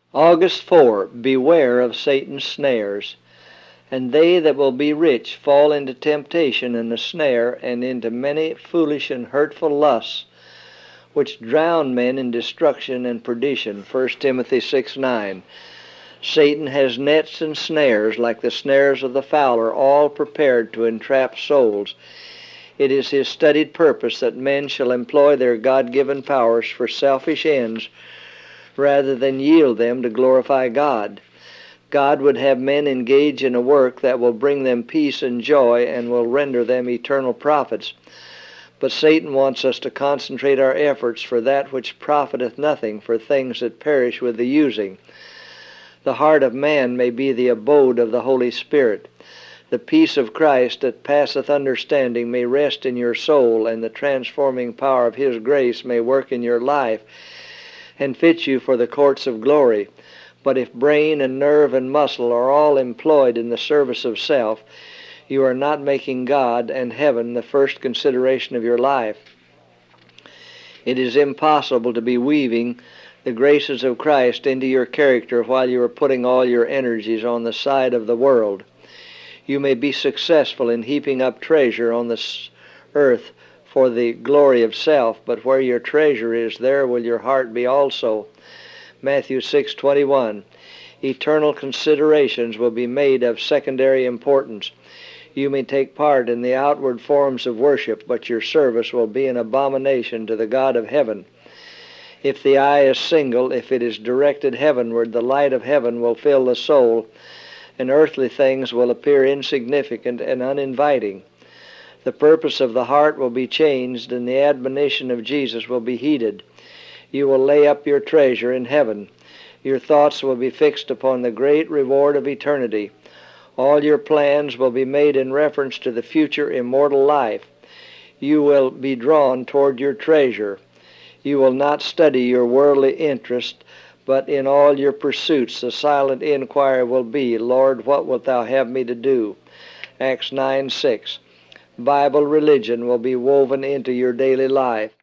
August 4. Beware of Satan's snares. And they that will be rich fall into temptation and a snare, and into many foolish and hurtful lusts, which drown men in destruction and perdition. 1 Timothy 6:9. Satan has nets and snares, like the snares of the fowler, all prepared to entrap souls. It is his studied purpose that men shall employ their God-given powers for selfish ends, rather than yield them to glorify God. God would have men engage in a work that will bring them peace and joy and will render them eternal profits. But Satan wants us to concentrate our efforts for that which profiteth nothing, for things that perish with the using. The heart of man may be the abode of the Holy Spirit. The peace of Christ that passeth understanding may rest in your soul, and the transforming power of His grace may work in your life and fit you for the courts of glory. But if brain and nerve and muscle are all employed in the service of self, you are not making God and heaven the first consideration of your life. It is impossible to be weaving the graces of Christ into your character while you are putting all your energies on the side of the world. You may be successful in heaping up treasure on this earth for the glory of self, but where your treasure is, there will your heart be also. Matthew 6:21. Eternal considerations will be made of secondary importance. You may take part in the outward forms of worship, but your service will be an abomination to the God of heaven. If the eye is single, if it is directed heavenward, the light of heaven will fill the soul, and earthly things will appear insignificant and uninviting. The purpose of the heart will be changed, and the admonition of Jesus will be heeded. You will lay up your treasure in heaven. Your thoughts will be fixed upon the great reward of eternity. All your plans will be made in reference to the future immortal life. You will be drawn toward your treasure. You will not study your worldly interest, but in all your pursuits the silent inquiry will be, Lord, what wilt thou have me to do? Acts 9:6. Bible religion will be woven into your daily life.